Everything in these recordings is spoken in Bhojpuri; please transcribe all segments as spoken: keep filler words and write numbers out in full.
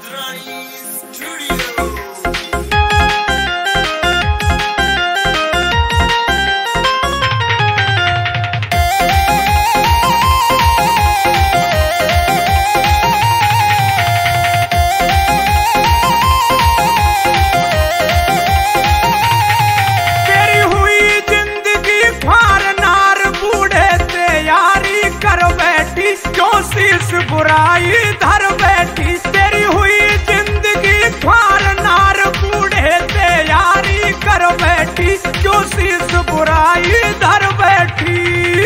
बुराई धर बैठी तेरी हुई जिंदगी ख्वार नार बूढ़े तैयारी कर बैठी जो शीश बुराई धर बैठी।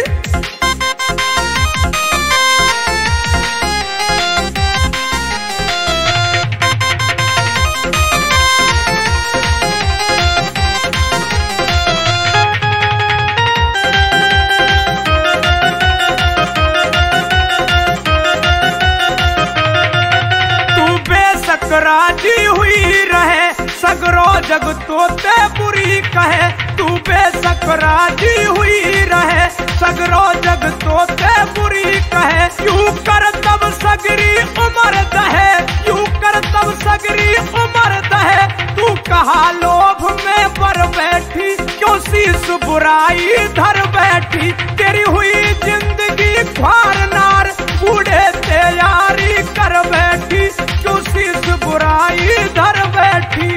राजी हुई रहे सगरो जग तोते बुरी कहे तू बेशक राजी हुई रहे सगरो जग तोते बुरी कहे यूं कर तब सगरी उम्र दहे यूं कर तब सगरी उम्र दहे तू कहा लोभ में पर बैठी क्यों शीश बुराई धर बैठी तेरी हुई जिंदगी ख्वार नार बूढ़े तैयारी कर बैठी क्यों शीश बुराई धर बैठी।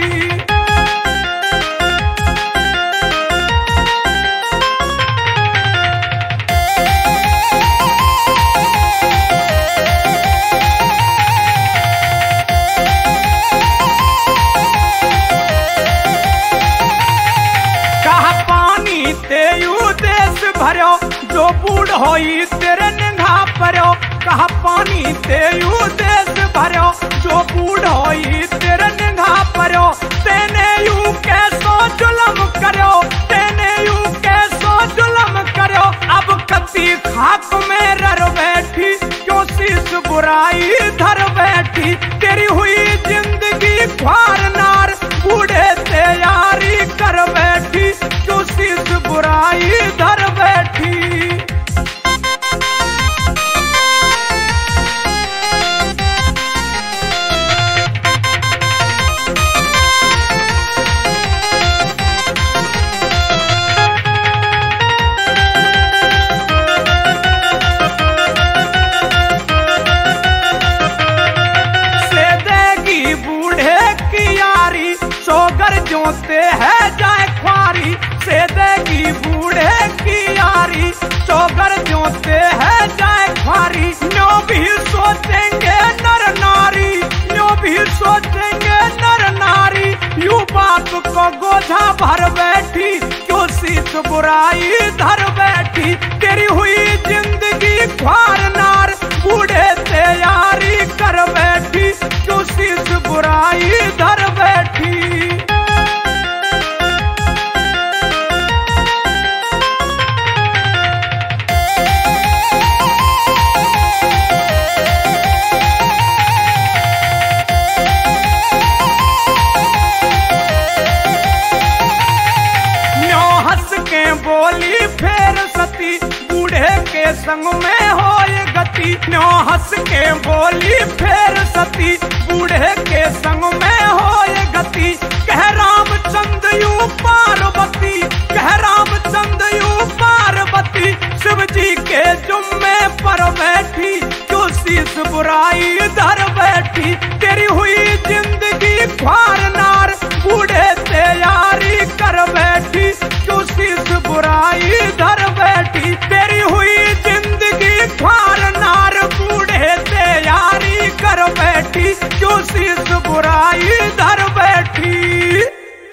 कहा पानी तेयू देश भरो जो बूढ़ होई तेरे निगाह परो कहा पानी तेयू देश भरो जो बूढ़ होई तेरे निगाह परो तेने यू कैसो जुलम करो तेने यू कैसो जुलम करो अब कती खाक में रर बैठी क्यों शीश बुराई धर बैठी तेरी हुई जिंदगी ख्वार नार बूढ़े तैयारी कर बैठी क्यों शीश बुराई धर बैठी। जोते है जाए ख्वारी से देगी बूढ़े की यारी चौगर जोते है जाए ख्वारी न्यो भी सोचेंगे नर नारी न्यो भी सोचेंगे नर नारी यू बाप को गोझा भर बैठी क्यों शीश बुराई धर बैठी तेरी हुई जिंदगी ख्वार नार बूढ़े तैयारी कर बैठी क्यों शीश बुराई धर बैठी। बोली फेर सती बूढ़े के संग में होए गति न्यो हंस के बोली फेर सती